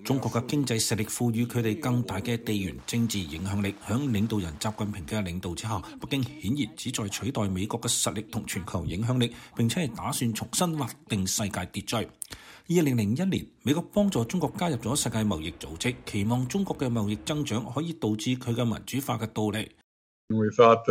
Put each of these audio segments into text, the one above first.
中國嘅經濟實力賦予佢哋更大嘅地緣政治影響力。響領導人習近平嘅領導之下，北京顯然旨在取代美國嘅實力同全球影響力，並且係打算重新劃定世界秩序。2001年，美國幫助中國加入咗世界貿易組織，期望中國嘅貿易增長可以導致佢嘅民主化嘅到嚟。 We thought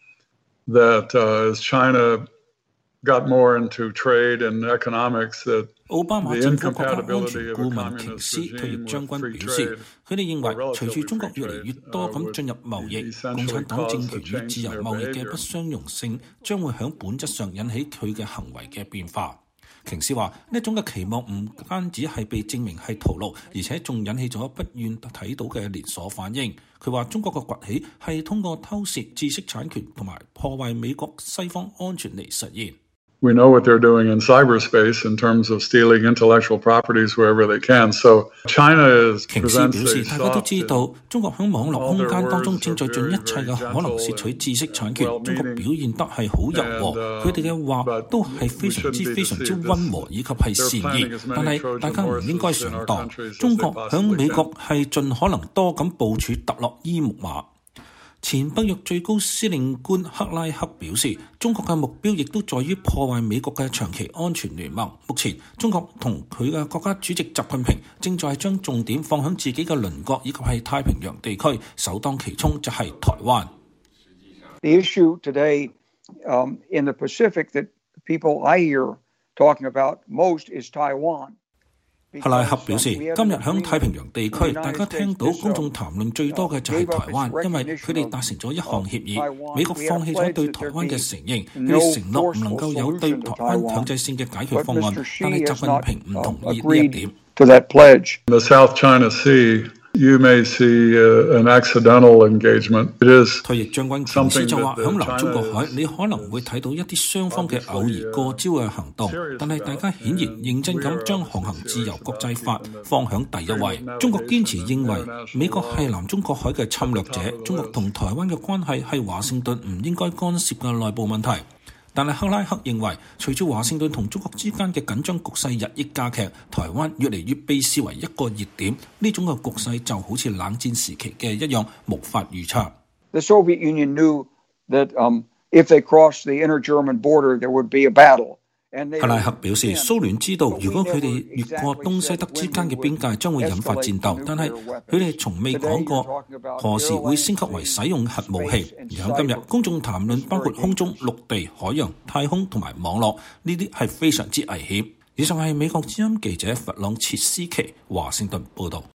that as China got more into trade and economics, that 奧巴馬政府國家安全顧問瓊斯退役將軍表示，佢哋認為隨住中國越嚟越多咁進入貿易，共產黨政權與自由貿易嘅不相容性將會喺本質上引起佢嘅行為嘅變化。瓊斯話：呢一種嘅期望唔單止係被證明係徒勞，而且仲引起咗不願睇到嘅連鎖反應。佢話中國嘅崛起係通過偷竊知識產權同埋破壞美國西方安全嚟實現。 We know what they're doing in cyberspace in terms of stealing intellectual properties wherever they can. So China is 瓊斯表示，大家都知道中國喺網絡空間當中正在盡一切嘅可能竊取知識產權。中國表現得係好柔和，佢哋嘅話都係非常之溫和以及係善意。但係大家唔應該上當，中國喺美國係盡可能多咁部署特洛伊木馬。前北約最高司令官克拉克表示，中國嘅目標亦都在於破壞美國嘅長期安全聯盟。目前，中國同佢嘅國家主席習近平正在將重點放喺自己嘅鄰國以及係太平洋地區，首當其衝就係台灣。 The issue today, in the Pacific that people I hear talking about most is Taiwan. 克拉克表示，今日喺太平洋地區，大家聽到公眾談論最多嘅就係台灣，因為佢哋達成咗一項協議，美國放棄咗對台灣嘅承認，佢哋承諾唔能夠有對台灣強制性嘅解決方案，但係習近平唔同意呢一點。 The South China Sea, you may see an accidental engagement. It is 退役將軍瓊斯就話，喺南中國海，你可能會睇到一啲雙方嘅偶爾過招嘅行動，但係大家顯然認真咁將航行自由國際法放響第一位。中國堅持認為美國係南中國海嘅侵略者，中國同台灣嘅關係係華盛頓唔應該干涉嘅內部問題。但係克拉克認為，隨住華盛頓同中國之間嘅緊張局勢日益加劇，台灣越嚟越被視為一個熱點。呢種嘅局勢就好似冷戰時期嘅一樣，無法預測。 The Soviet Union knew that if they crossed the inter-German border, there would be a battle. 克拉克表示，蘇聯知道如果佢哋越過東西德之間嘅邊界，將會引發戰鬥，但係佢哋從未講過何時會升級為使用核武器。而喺今日，公眾談論包括空中、陸地、海洋、太空同埋網絡，呢啲係非常之危險。以上係美國之音記者弗朗切斯奇華盛頓報導。